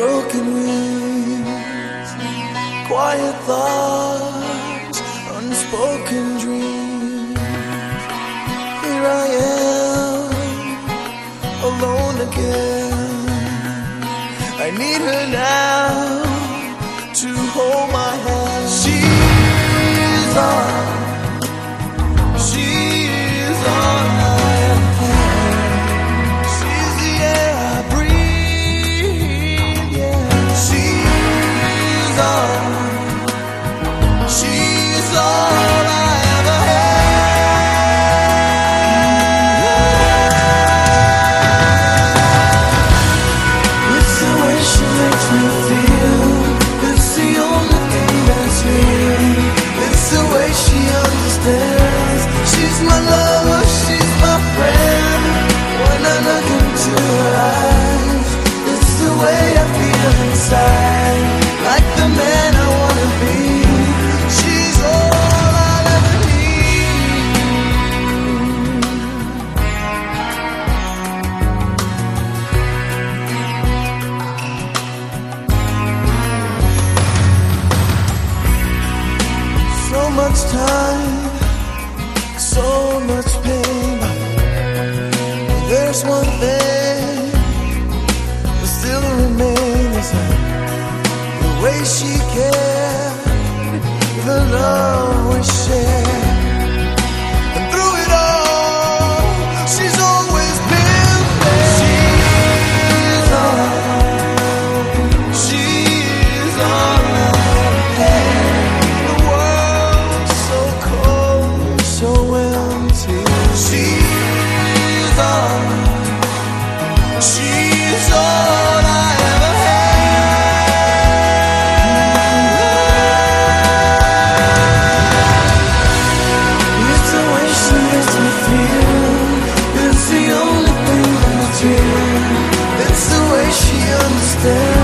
broken wings, quiet thoughts, unspoken dreams. Here I am, alone again. I need her now to hold my hand. She's all I have. She's the air I breathe, yeah. She's all I ever had. It's the way she makes me feel. It's the only thing that's real. It's the way she understands. She's my lover, she's my friend. When I look into her eyes, it's the way I feel inside. Like the man I wanna be. She's all I'll ever need. So much time, so much pain. There's one thing that still remains: the way she cared, the love we shared. And through it all, she's always been there. She's all I had. The world's so cold, so empty. She's all I ever had. It's the way she makes me feel. It's the only thing that's real. It's the way she understands.